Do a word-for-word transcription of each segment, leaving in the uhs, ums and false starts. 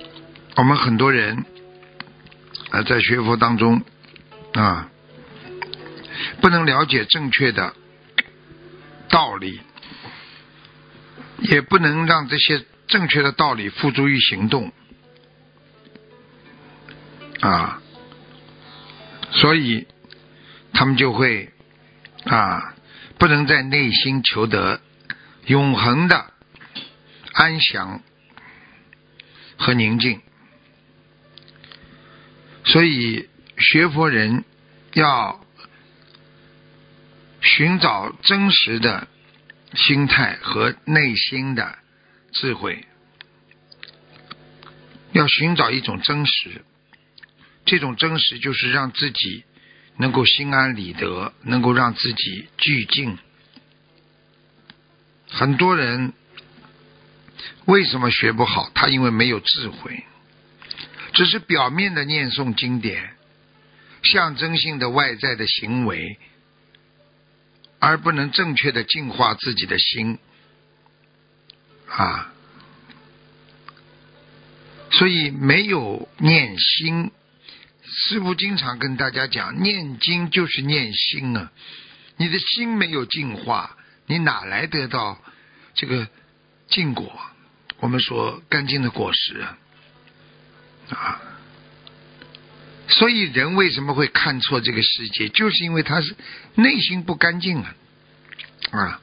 我们很多人啊，在学佛当中啊，不能了解正确的道理，也不能让这些正确的道理付诸于行动啊，所以他们就会啊，不能在内心求得永恒的安详和宁静。所以学佛人要寻找真实的心态和内心的智慧，要寻找一种真实，这种真实就是让自己能够心安理得，能够让自己聚静。很多人为什么学不好？他因为没有智慧，只是表面的念诵经典，象征性的外在的行为，而不能正确的净化自己的心啊。所以没有念心，师父经常跟大家讲，念经就是念心啊。你的心没有净化，你哪来得到这个净果？我们说干净的果实啊。啊，所以人为什么会看错这个世界，就是因为他是内心不干净啊。啊，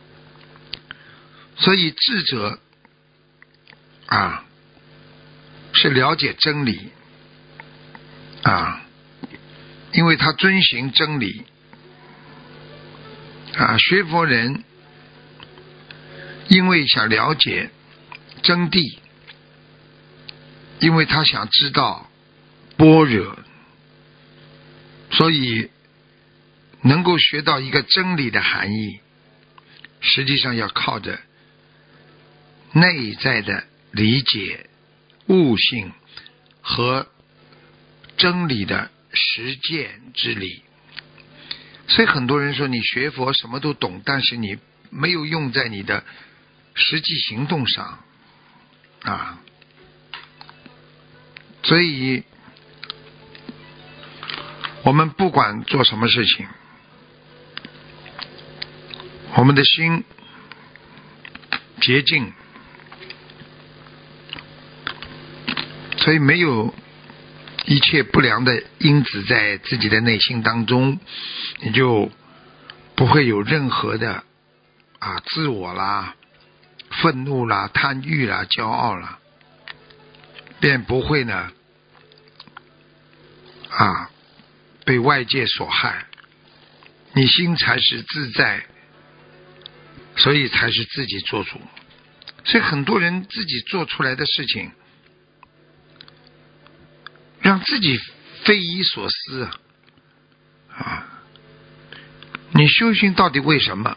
所以智者啊是了解真理啊，因为他遵循真理啊。学佛人因为想了解真谛，因为他想知道般若，所以能够学到一个真理的含义，实际上要靠着内在的理解、悟性和真理的实践之力。所以很多人说你学佛什么都懂，但是你没有用在你的实际行动上啊。所以我们不管做什么事情，我们的心洁净，所以没有一切不良的因子在自己的内心当中，你就不会有任何的啊自我啦、愤怒啦、贪欲啦、骄傲啦，便不会呢啊被外界所害，你心才是自在，所以才是自己做主。所以很多人自己做出来的事情让自己匪夷所思啊！啊，你修行到底为什么？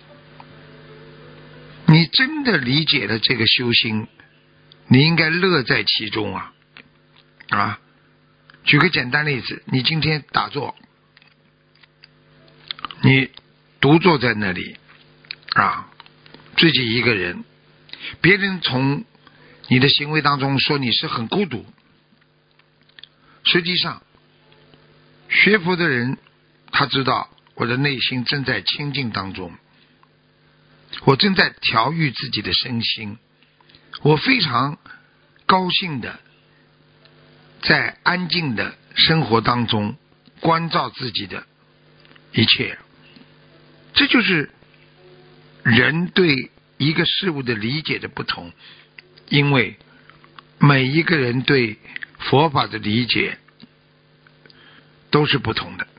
你真的理解了这个修行，你应该乐在其中啊！啊，举个简单例子，你今天打坐，你独坐在那里啊，自己一个人，别人从你的行为当中说你是很孤独，实际上学佛的人他知道我的内心正在清净当中，我正在调育自己的身心，我非常高兴的在安静的生活当中关照自己的一切。这就是人对一个事物的理解的不同，因为每一个人对佛法的理解都是不同的。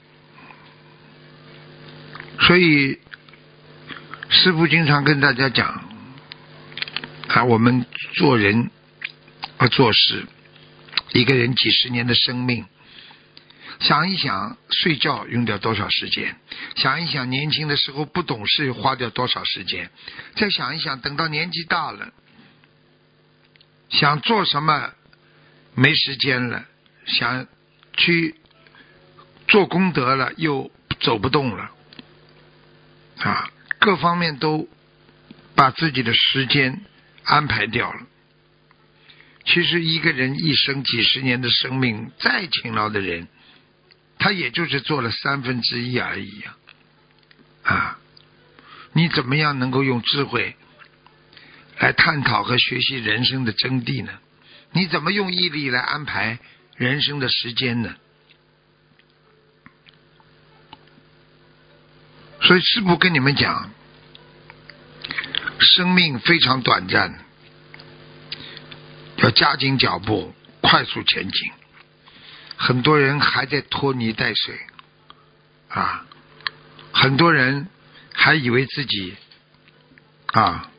所以师父经常跟大家讲啊，我们做人啊做事，一个人几十年的生命，想一想睡觉用掉多少时间，想一想年轻的时候不懂事花掉多少时间，再想一想等到年纪大了想做什么没时间了，想去做功德了又走不动了啊，各方面都把自己的时间安排掉了。 其实一个人一生几十年的生命，再勤劳的人，他也就是做了三分之一而已啊！啊，你怎么样能够用智慧来探讨和学习人生的真谛呢？你怎么用毅力来安排人生的时间呢？所以师父跟你们讲，生命非常短暂，要加紧脚步，快速前进。很多人还在拖泥带水啊，很多人还以为自己啊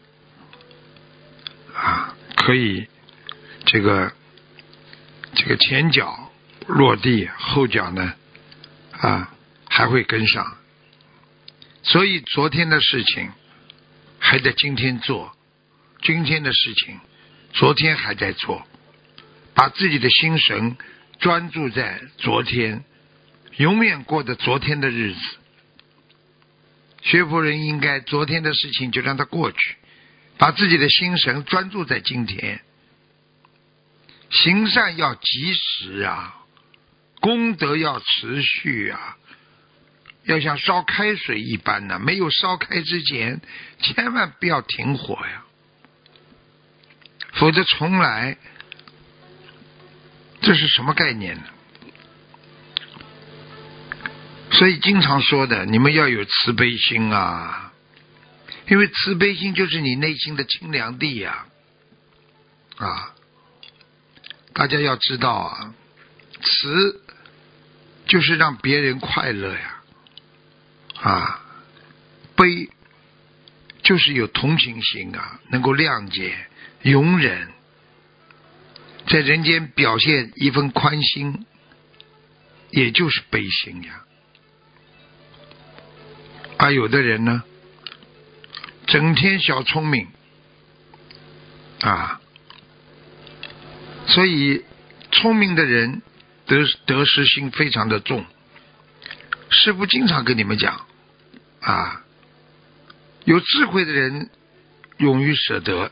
啊可以这个这个前脚落地，后脚呢啊还会跟上。所以昨天的事情还在今天做，今天的事情昨天还在做，把自己的心神专注在昨天，永远过着昨天的日子。学佛人应该昨天的事情就让它过去，把自己的心神专注在今天。行善要及时啊，功德要持续啊，要像烧开水一般呢、啊，没有烧开之前千万不要停火呀，否则重来，这是什么概念呢？所以经常说的，你们要有慈悲心啊，因为慈悲心就是你内心的清凉地呀、啊。啊，大家要知道啊，慈就是让别人快乐呀，啊，悲就是有同情心啊，能够谅解、容忍，在人间表现一份宽心，也就是悲心呀。而有的人呢，整天小聪明啊，所以聪明的人得得失心非常的重。师父经常跟你们讲啊，有智慧的人勇于舍得，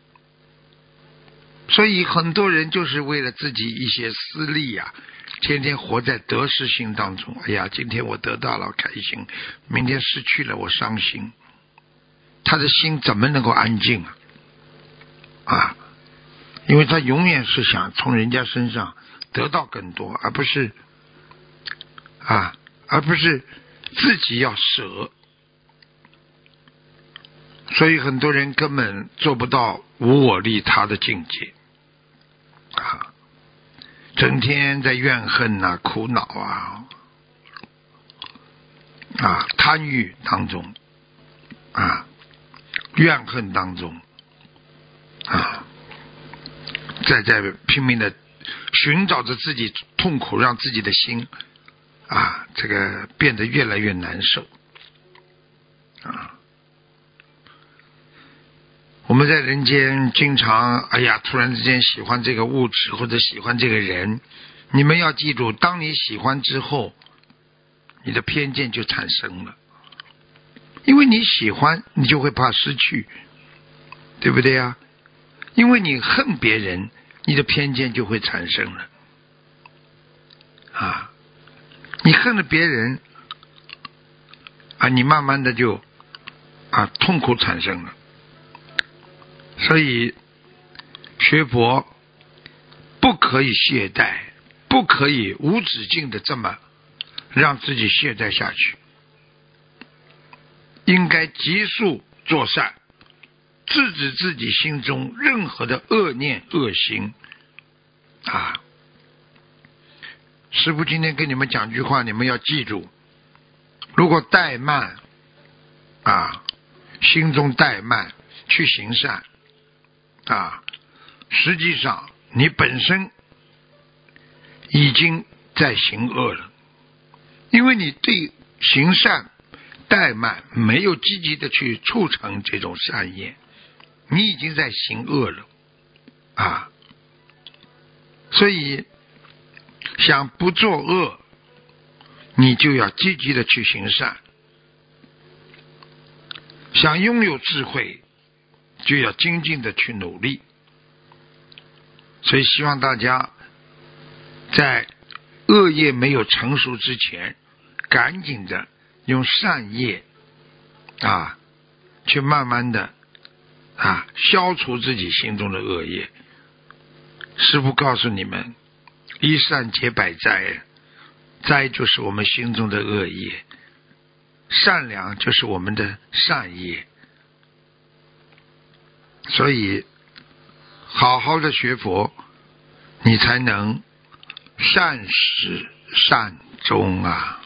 所以很多人就是为了自己一些私利啊，天天活在得失心当中。哎呀，今天我得到了开心，明天失去了我伤心，他的心怎么能够安静啊？啊，因为他永远是想从人家身上得到更多，而不是啊，而不是自己要舍。所以很多人根本做不到无我利他的境界啊，整天在怨恨啊、苦恼啊、啊贪欲当中啊、怨恨当中啊，在在拼命的寻找着自己痛苦，让自己的心啊这个变得越来越难受啊。我们在人间经常哎呀突然之间喜欢这个物质或者喜欢这个人，你们要记住，当你喜欢之后，你的偏见就产生了，因为你喜欢你就会怕失去，对不对呀？因为你恨别人，你的偏见就会产生了啊，你恨了别人啊，你慢慢的就啊痛苦产生了。所以学佛不可以懈怠，不可以无止境的这么让自己懈怠下去，应该急速做善，制止自己心中任何的恶念恶心啊。师父今天跟你们讲句话，你们要记住，如果怠慢啊，心中怠慢去行善啊，实际上你本身已经在行恶了，因为你对行善怠慢，没有积极的去促成这种善业，你已经在行恶了啊。所以想不作恶，你就要积极的去行善；想拥有智慧，就要精进的去努力。 所以希望大家在恶业没有成熟之前，赶紧的用善业啊，去慢慢的啊消除自己心中的恶业。师父告诉你们，一善解百灾，灾就是我们心中的恶业，善良就是我们的善业。所以好好的学佛，你才能善始善终啊。